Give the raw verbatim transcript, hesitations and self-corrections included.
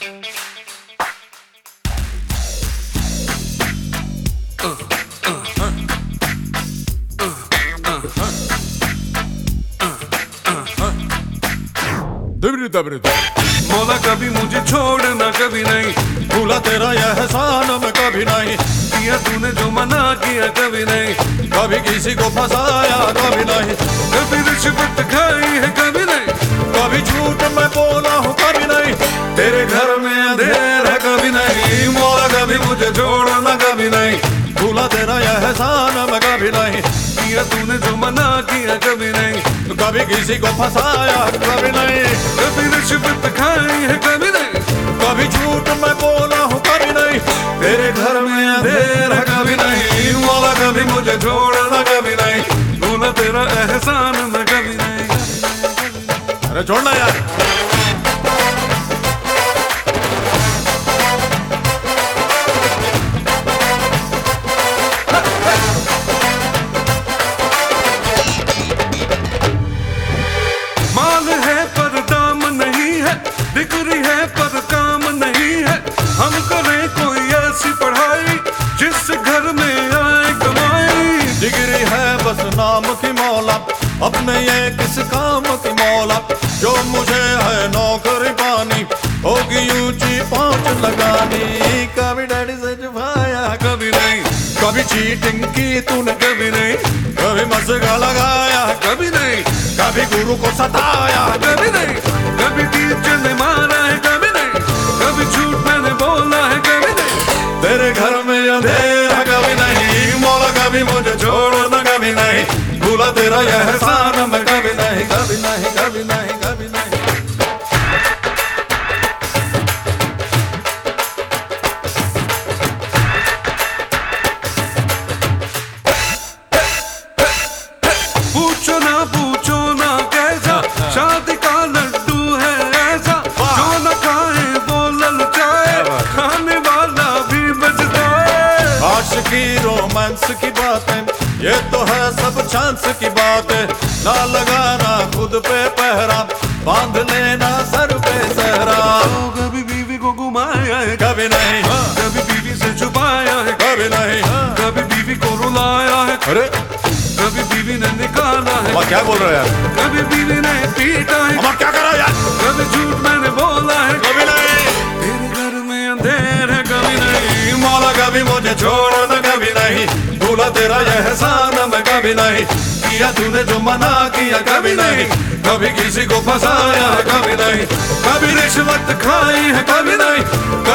मौला कभी मुझे छोड़ना कभी नहीं, भूला तेरा यह एहसान मैं कभी नहीं, किया तूने जो मना किया कभी नहीं, कभी किसी को फंसाया कभी नहीं, कभी रिश्वत खाई है कभी नहीं, कभी झूठ मैं बोला हूँ कभी नहीं, तेरे घर में अंधेर है कभी नहीं, मौला कभी मुझे छोड़ना कभी नहीं, भूला तेरा यह एहसान मैं कभी नहीं, किया तूने जो मना किया कभी नहीं, कभी किसी को फंसाया कभी नहीं, कभी रिश्वत खाई है कभी नहीं, कभी झूठ मैं बोला हूँ कभी नहीं, तेरे घर में अंधेर है कभी नहीं, मौला कभी मुझे छोड़ना कभी नहीं, भूला तेरा एहसान मैं कभी नहीं। अरे छोड़ना यार। माल है पर दाम नहीं है, डिग्री है पर काम नहीं है, हम करें कोई ऐसी पढ़ाई जिस घर में आए कमाई। डिग्री है बस नाम की मौला, अपने ये किस काम की मौला, जो मुझे है नौकरी पानी, होगी ऊंची पहुंच लगानी, कभी डैडी से छुपाया कभी नहीं, कभी चीटिंग की तूने कभी नहीं, कभी मस्का लगाया कभी नहीं, कभी गुरु को सताया कभी नहीं, कभी टीचर ने मारा है कभी नहीं, कभी झूठ मैंने बोला है कभी नहीं, तेरे घर में अंधेरा कभी नहीं, मौला कभी मुझे छोड़ना कभी नहीं, भूला तेरा यह एहसान मैं कभी नहीं, कभी नहीं कभी नहीं कभी नहीं। पूछो ना पूछो ना कैसा शादी का लड्डू है ऐसा, जो न खाए वो ललचाए, खाने वाला भी बचता है। आशिकी रोमांस की बातें ये तो है सब चांस की बातें, ना लगाना खुद पे पहरा, बांध लेना सर पे सहरा, तो कभी बीवी को घुमाया है कभी नहीं, कभी बीवी से छुपाया है कभी नहीं, कभी बीवी को रुलाया है, अरे कभी बीवी ने निकाला है, अम्मा क्या बोल रहे हो यार, कभी बीवी ने पीटा है, अम्मा क्या करा यार, कभी झूठ मैंने बोला है कभी नहीं, तेरे घर में अंधेर है कभी नहीं, मौला कभी मुझे छोड़ना कभी नहीं, भूला तेरा यह एहसान मैं कभी नहीं, किया तूने जो मना किया कभी नहीं, कभी किसी को फंसाया है कभी नहीं, कभी रिश्वत खाई है कभी नहीं,